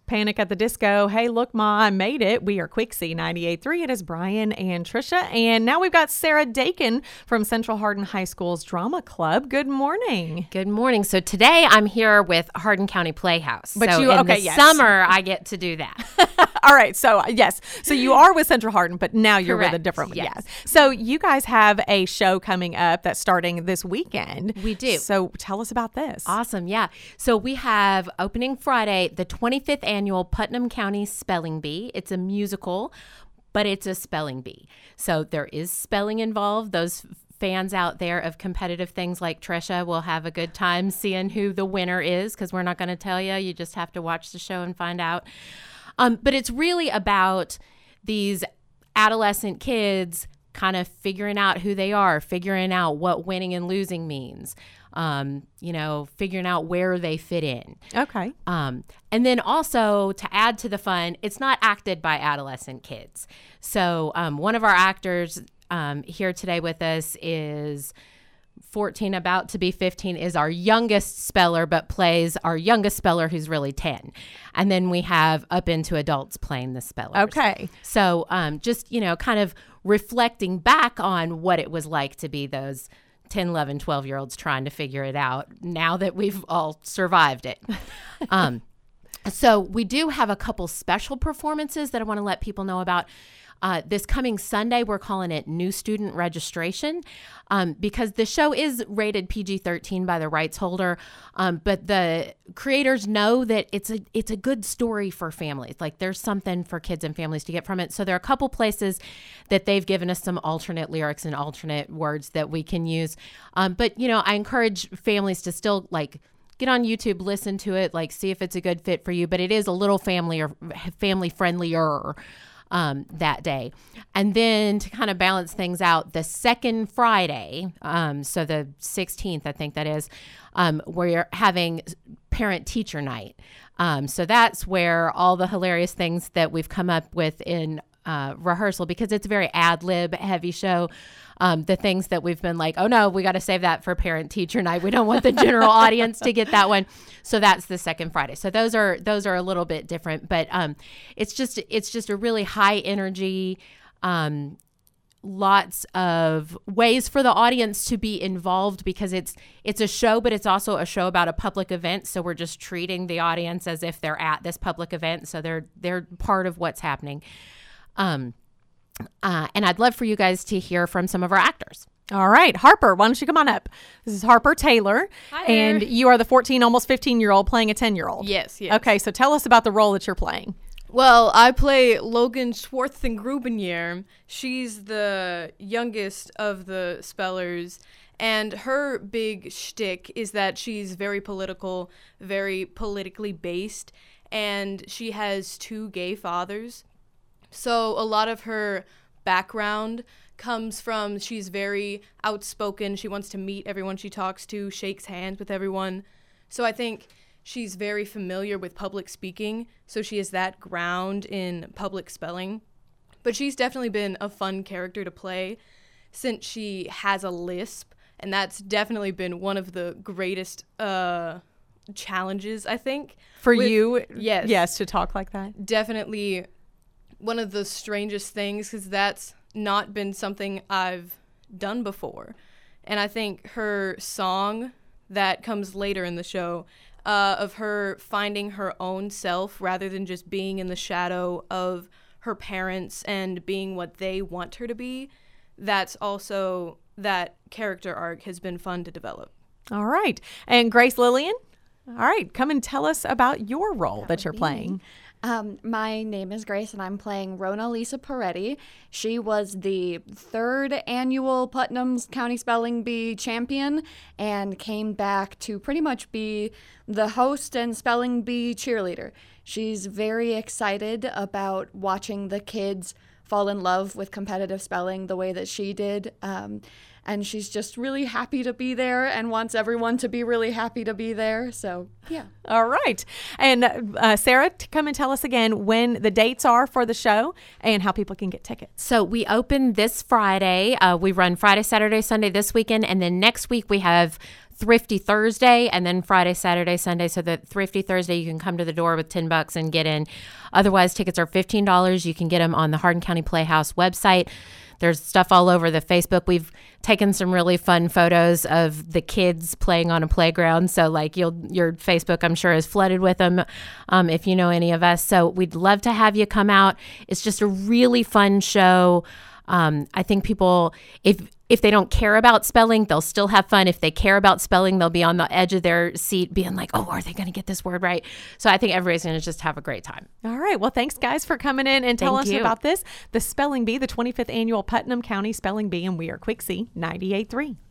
Panic at the Disco. Hey, look, Ma, I made it. We are Quixie 98.3. It is Brian and Trisha. And now we've got Sarah Dakin from Central Hardin High School's Drama Club. Good morning. Good morning. So today I'm here with Hardin County Playhouse. But so in the summer, I get to do that. All right. So, yes. So you are with Central Hardin, but now you're Correct. with a different one. Yes. So you guys have a show coming up that's starting this weekend. We do. So tell us about this. Awesome. Yeah. So we have opening Friday, the 25th annual Putnam County Spelling Bee. It's a musical, but it's a spelling bee. So there is spelling involved. Those fans out there of competitive things like Trisha will have a good time seeing who the winner is, because we're not going to tell you. You just have to watch the show and find out. But it's really about these adolescent kids kind of figuring out who they are, figuring out what winning and losing means, figuring out where they fit in. Okay. And then also to add to the fun, it's not acted by adolescent kids. So one of our actors here today with us is 14, about to be 15, is our youngest speller, but plays our youngest speller who's really 10. And then we have up into adults playing the spellers. Okay. So just, kind of reflecting back on what it was like to be those 10, 11, 12-year-olds trying to figure it out now that we've all survived it. So we do have a couple special performances that I want to let people know about. This coming Sunday, we're calling it New Student Registration because the show is rated PG-13 by the rights holder, but the creators know that it's a good story for families. Like there's something for kids and families to get from it. So there are a couple places that they've given us some alternate lyrics and alternate words that we can use. But, I encourage families to still get on YouTube, listen to it, see if it's a good fit for you. But it is a little family friendlier that day. And then to kind of balance things out, the second Friday, so the 16th, I think that is, we're having parent-teacher night. So that's where all the hilarious things that we've come up with in rehearsal, because it's a very ad-lib heavy show. The things that we've been like, oh no, we got to save that for parent teacher night. We don't want the general audience to get that one. So that's the second Friday. So those are a little bit different, but it's just a really high energy, lots of ways for the audience to be involved, because it's a show, but it's also a show about a public event. So we're just treating the audience as if they're at this public event. So they're part of what's happening. And I'd love for you guys to hear from some of our actors. All right. Harper, why don't you come on up? This is Harper Taylor. Hi there. And you are the 14, almost 15-year-old playing a 10-year-old. Yes. Okay, so tell us about the role that you're playing. Well, I play Logan Schwartzengrubenjahr. She's the youngest of the spellers, and her big shtick is that she's very political, very politically based, and she has 2 gay fathers. So a lot of her background comes from, she's very outspoken. She wants to meet everyone she talks to, shakes hands with everyone. So I think she's very familiar with public speaking. So she has that ground in public spelling. But she's definitely been a fun character to play since she has a lisp. And that's definitely been one of the greatest challenges, I think. For you? Yes. Yes, to talk like that? Definitely one of the strangest things, because that's not been something I've done before. And I think her song that comes later in the show, of her finding her own self rather than just being in the shadow of her parents and being what they want her to be, that's also, that character arc has been fun to develop. All right. And Grace Lillian? All right. Come and tell us about your role that you're playing. My name is Grace, and I'm playing Rona Lisa Peretti. She was the 3rd annual Putnam County Spelling Bee champion and came back to pretty much be the host and spelling bee cheerleader. She's very excited about watching the kids fall in love with competitive spelling the way that she did. And she's just really happy to be there and wants everyone to be really happy to be there. So, yeah. All right. And Sarah, come and tell us again when the dates are for the show and how people can get tickets. So we open this Friday. We run Friday, Saturday, Sunday this weekend. And then next week we have Thrifty Thursday, and then Friday, Saturday, Sunday. So the Thrifty Thursday, you can come to the door with $10 and get in. Otherwise, tickets are $15. You can get them on the Hardin County Playhouse website. There's stuff all over the Facebook. We've taken some really fun photos of the kids playing on a playground. So like your Facebook, I'm sure, is flooded with them if you know any of us. So we'd love to have you come out. It's just a really fun show. I think people, if they don't care about spelling, they'll still have fun. If they care about spelling, they'll be on the edge of their seat being like, oh, are they going to get this word right? So I think everybody's going to just have a great time. All right. Well, thanks, guys, for coming in and telling us you. about this. The Spelling Bee, the 25th Annual Putnam County Spelling Bee, and we are Quick C 98.3.